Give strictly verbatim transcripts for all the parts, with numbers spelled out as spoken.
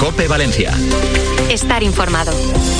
COPE Valencia. Estar informado.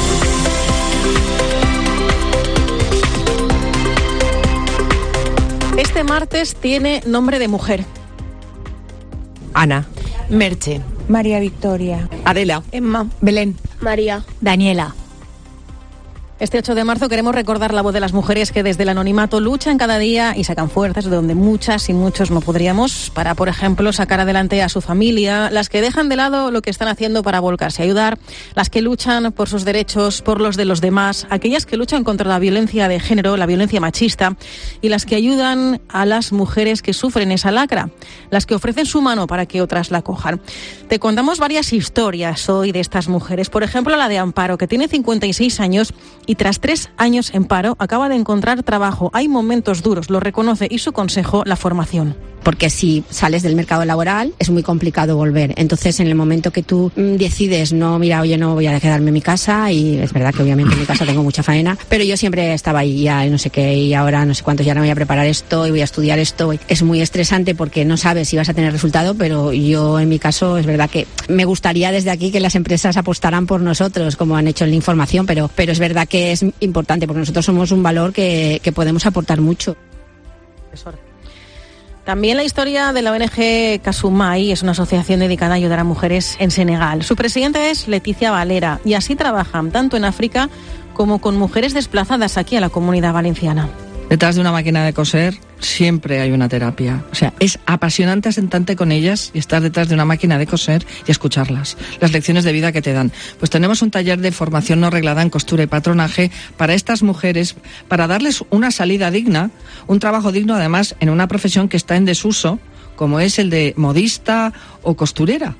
Este martes tiene nombre de mujer. Ana. Merche. María Victoria. Adela. Emma. Belén. María. Daniela. Este ocho de marzo queremos recordar la voz de las mujeres que desde el anonimato luchan cada día y sacan fuerzas de donde muchas y muchos no podríamos para, por ejemplo, sacar adelante a su familia, las que dejan de lado lo que están haciendo para volcarse a ayudar, las que luchan por sus derechos, por los de los demás, aquellas que luchan contra la violencia de género, la violencia machista, y las que ayudan a las mujeres que sufren esa lacra, las que ofrecen su mano para que otras la cojan. Te contamos varias historias hoy de estas mujeres, por ejemplo la de Amparo, que tiene cincuenta y seis años y tras tres años en paro acaba de encontrar trabajo. Hay momentos duros, lo reconoce, y su consejo, la formación. Porque si sales del mercado laboral es muy complicado volver. Entonces, en el momento que tú mm, decides, no, mira, oye, no voy a quedarme en mi casa, y es verdad que obviamente en mi casa tengo mucha faena, pero yo siempre estaba ahí, ya no sé qué, y ahora no sé cuánto, ya no voy a preparar esto, y voy a estudiar esto. Es muy estresante porque no sabes si vas a tener resultado, pero yo en mi caso es verdad que me gustaría desde aquí que las empresas apostaran por nosotros, como han hecho en la información, pero, pero es verdad que es importante porque nosotros somos un valor que, que podemos aportar mucho. También la historia de la O N G Kasumai, es una asociación dedicada a ayudar a mujeres en Senegal. Su presidenta es Leticia Valera y así trabajan tanto en África como con mujeres desplazadas aquí a la Comunidad Valenciana. Detrás de una máquina de coser siempre hay una terapia. O sea, es apasionante sentarte con ellas y estar detrás de una máquina de coser y escucharlas. Las lecciones de vida que te dan. Pues tenemos un taller de formación no reglada en costura y patronaje para estas mujeres, para darles una salida digna, un trabajo digno además en una profesión que está en desuso, como es el de modista o costurera.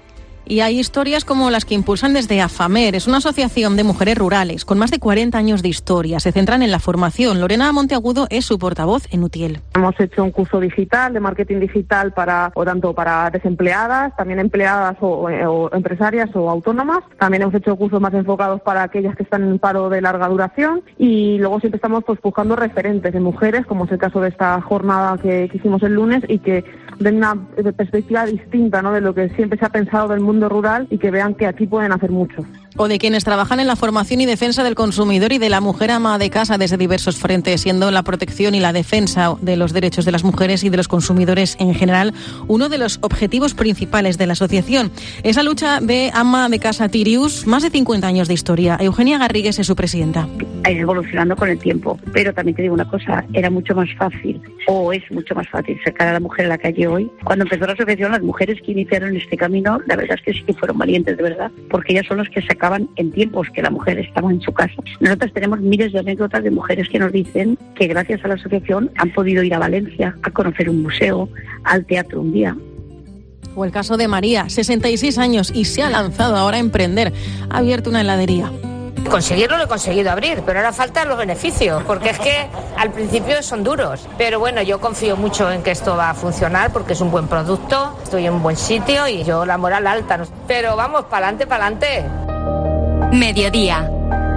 Y hay historias como las que impulsan desde AFAMER. Es una asociación de mujeres rurales con más de cuarenta años de historia. Se centran en la formación. Lorena Monteagudo es su portavoz en UTIEL. Hemos hecho un curso digital, de marketing digital, para o tanto para desempleadas, también empleadas o, o empresarias o autónomas. También hemos hecho cursos más enfocados para aquellas que están en paro de larga duración. Y luego siempre estamos pues buscando referentes de mujeres, como es el caso de esta jornada que, que hicimos el lunes, y que den una perspectiva distinta, ¿no?, de lo que siempre se ha pensado del mundo rural, y que vean que aquí pueden hacer mucho. O de quienes trabajan en la formación y defensa del consumidor y de la mujer ama de casa desde diversos frentes, siendo la protección y la defensa de los derechos de las mujeres y de los consumidores en general uno de los objetivos principales de la asociación. Esa lucha de ama de casa Tirius, más de cincuenta años de historia. Eugenia Garrigues es su presidenta. Ha ido evolucionando con el tiempo, pero también te digo una cosa, era mucho más fácil, o es mucho más fácil sacar a la mujer a la calle hoy. Cuando empezó la asociación, las mujeres que iniciaron este camino, la verdad es que sí que fueron valientes, de verdad, porque ellas son las que sacaban en tiempos que la mujer estaba en su casa. Nosotras tenemos miles de anécdotas de mujeres que nos dicen que gracias a la asociación han podido ir a Valencia a conocer un museo, al teatro un día. O el caso de María, sesenta y seis años, y se ha lanzado ahora a emprender. Ha abierto una heladería. Conseguirlo lo he conseguido abrir, pero ahora faltan los beneficios, porque es que al principio son duros. Pero bueno, yo confío mucho en que esto va a funcionar porque es un buen producto, estoy en un buen sitio y yo la moral alta. Pero vamos, pa'lante, pa'lante. Mediodía.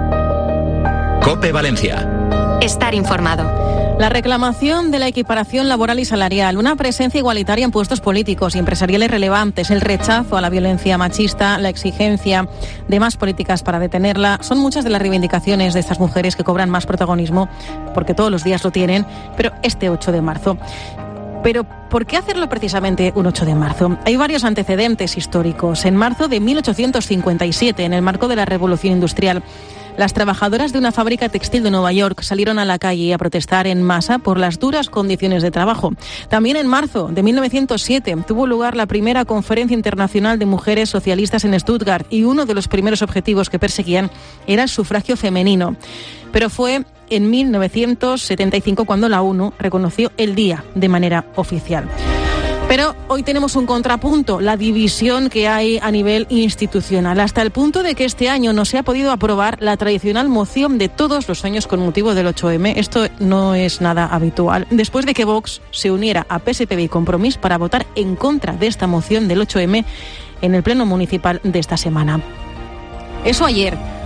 COPE Valencia. Estar informado. La reclamación de la equiparación laboral y salarial, una presencia igualitaria en puestos políticos y empresariales relevantes, el rechazo a la violencia machista, la exigencia de más políticas para detenerla, son muchas de las reivindicaciones de estas mujeres que cobran más protagonismo, porque todos los días lo tienen, pero este ocho de marzo. Pero, ¿por qué hacerlo precisamente un ocho de marzo? Hay varios antecedentes históricos. En marzo de mil ochocientos cincuenta y siete, en el marco de la Revolución Industrial, las trabajadoras de una fábrica textil de Nueva York salieron a la calle a protestar en masa por las duras condiciones de trabajo. También en marzo de mil novecientos siete tuvo lugar la primera Conferencia Internacional de Mujeres Socialistas en Stuttgart, y uno de los primeros objetivos que perseguían era el sufragio femenino. Pero fue en mil novecientos setenta y cinco cuando la ONU reconoció el día de manera oficial. Pero hoy tenemos un contrapunto, la división que hay a nivel institucional, hasta el punto de que este año no se ha podido aprobar la tradicional moción de todos los años con motivo del ocho eme. Esto no es nada habitual, después de que Vox se uniera a P S P B y Compromís para votar en contra de esta moción del ocho eme en el pleno municipal de esta semana. Eso ayer.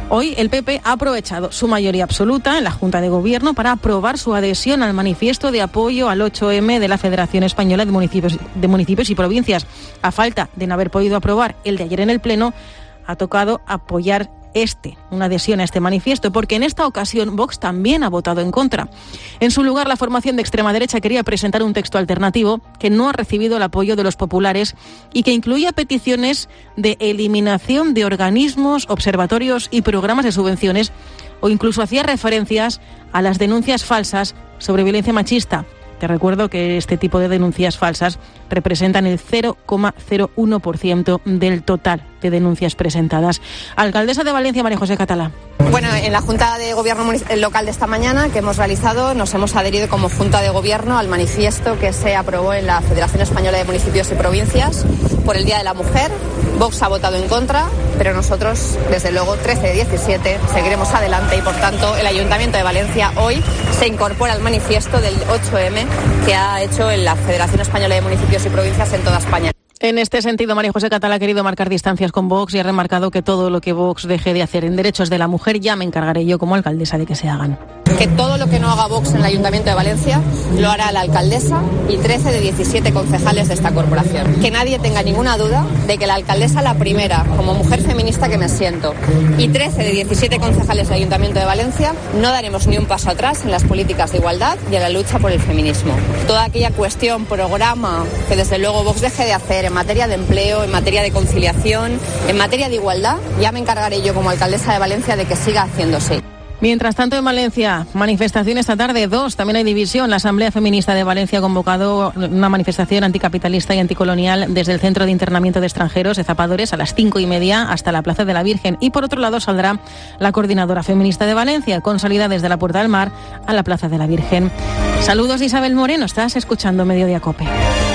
Hoy el P P ha aprovechado su mayoría absoluta en la Junta de Gobierno para aprobar su adhesión al manifiesto de apoyo al ocho eme de la Federación Española de Municipios, de Municipios y Provincias. A falta de no haber podido aprobar el de ayer en el Pleno, ha tocado apoyar este, una adhesión a este manifiesto, porque en esta ocasión Vox también ha votado en contra. En su lugar, la formación de extrema derecha quería presentar un texto alternativo que no ha recibido el apoyo de los populares y que incluía peticiones de eliminación de organismos, observatorios y programas de subvenciones, o incluso hacía referencias a las denuncias falsas sobre violencia machista. Te recuerdo que este tipo de denuncias falsas representan el cero coma cero uno por ciento del total de denuncias presentadas. Alcaldesa de Valencia, María José Catalá. Bueno, en la Junta de Gobierno local de esta mañana que hemos realizado, nos hemos adherido como Junta de Gobierno al manifiesto que se aprobó en la Federación Española de Municipios y Provincias por el Día de la Mujer. Vox ha votado en contra, pero nosotros, desde luego, trece de diecisiete, seguiremos adelante y, por tanto, el Ayuntamiento de Valencia hoy se incorpora al manifiesto del ocho eme que ha hecho en la Federación Española de Municipios y Provincias en toda España. En este sentido, María José Catalá ha querido marcar distancias con Vox y ha remarcado que todo lo que Vox deje de hacer en derechos de la mujer ya me encargaré yo como alcaldesa de que se hagan. Que todo lo que no haga Vox en el Ayuntamiento de Valencia lo hará la alcaldesa y trece de diecisiete concejales de esta corporación. Que nadie tenga ninguna duda de que la alcaldesa, la primera, como mujer feminista que me siento, y trece de diecisiete concejales del Ayuntamiento de Valencia, no daremos ni un paso atrás en las políticas de igualdad y en la lucha por el feminismo. Toda aquella cuestión, programa que desde luego Vox deje de hacer en materia de empleo, en materia de conciliación, en materia de igualdad, ya me encargaré yo como alcaldesa de Valencia de que siga haciéndose. Mientras tanto, en Valencia, manifestación esta tarde, dos, también hay división. La Asamblea Feminista de Valencia ha convocado una manifestación anticapitalista y anticolonial desde el Centro de Internamiento de Extranjeros de Zapadores a las cinco y media hasta la Plaza de la Virgen. Y por otro lado saldrá la Coordinadora Feminista de Valencia, con salida desde la Puerta del Mar a la Plaza de la Virgen. Saludos de Isabel Moreno, estás escuchando Mediodía Cope.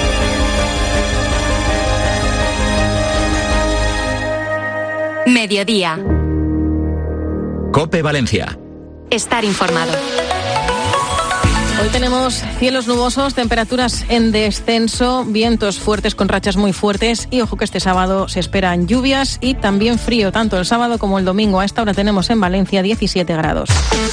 Mediodía. Cope Valencia. Estar informado. Hoy tenemos cielos nubosos, temperaturas en descenso, vientos fuertes con rachas muy fuertes y ojo que este sábado se esperan lluvias y también frío, tanto el sábado como el domingo. A esta hora tenemos en Valencia diecisiete grados.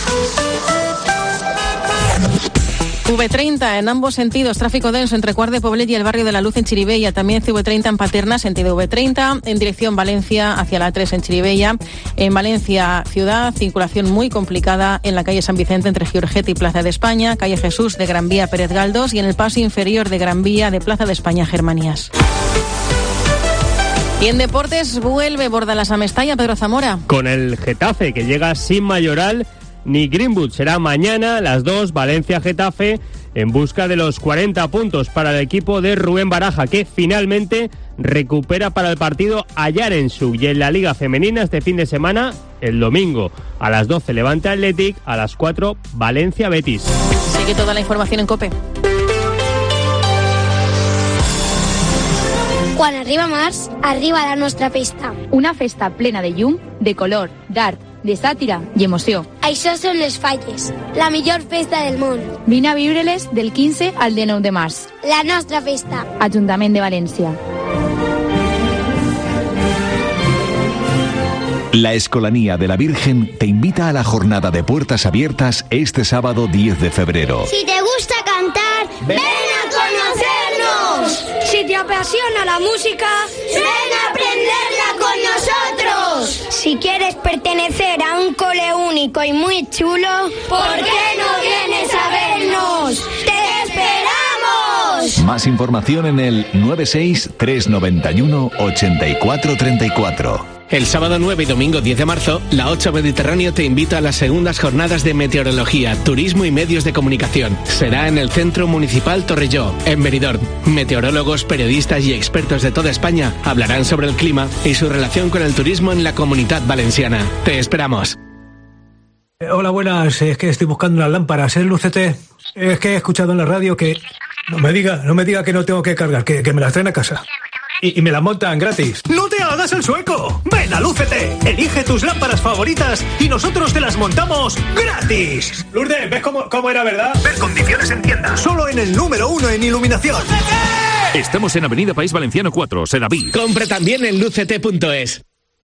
C V treinta en ambos sentidos, tráfico denso entre Cuart de Poblet y el barrio de la Luz en Chirivella. También C V treinta en Paterna, sentido V treinta, en dirección Valencia hacia la A tres en Chirivella. En Valencia ciudad, circulación muy complicada en la calle San Vicente entre Giorget y Plaza de España, calle Jesús de Gran Vía Pérez Galdós y en el paso inferior de Gran Vía de Plaza de España Germanías. Y en deportes vuelve Bordalas a Mestalla, Pedro Zamora. Con el Getafe que llega sin Mayoral ni Greenwood. Será mañana a las dos, Valencia-Getafe, en busca de los cuarenta puntos para el equipo de Rubén Baraja, que finalmente recupera para el partido a Yaremchuk. Y en la Liga Femenina este fin de semana, el domingo a las doce Levante Athletic, a las cuatro Valencia Betis. Sigue toda la información en COPE. Quan arriba març, arriba la nostra festa. Una festa plena de llum, de color, d'art, de sàtira i emoció. Això són les Falles, la millor festa del món. Vine a viure-les del quinze al dinou de març. La nostra festa. Ajuntament de València. La Escolanía de la Virgen te invita a la jornada de puertas abiertas este sábado diez de febrero. Si te gusta cantar, ven a conocernos. Si te apasiona la música, ven a aprenderla con nosotros. Si quieres pertenecer a un cole único y muy chulo, ¿por qué no vienes a vernos? ¡Te esperamos! Más información en el nueve seis tres nueve uno ocho cuatro tres cuatro. El sábado nueve y domingo diez de marzo, la ocho Mediterráneo te invita a las segundas jornadas de meteorología, turismo y medios de comunicación. Será en el Centro Municipal Torrelló, en Benidorm. Meteorólogos, periodistas y expertos de toda España hablarán sobre el clima y su relación con el turismo en la Comunidad Valenciana. Te esperamos. Eh, hola, buenas. Es que estoy buscando unas lámparas. ¿Es Lucete? Es que he escuchado en la radio que... No me diga, no me diga que no tengo que cargar, que, que me las traen a casa. Y, y me la montan gratis. ¡No te hagas el sueco! ¡Ven a Lúcete! Elige tus lámparas favoritas y nosotros te las montamos gratis. Lourdes, ¿ves cómo, cómo era, verdad? Ver condiciones en tienda. Solo en el número uno en iluminación. ¡Lúcete! Estamos en Avenida País Valenciano cuatro, Sedaví. Compra también en lucete punto es.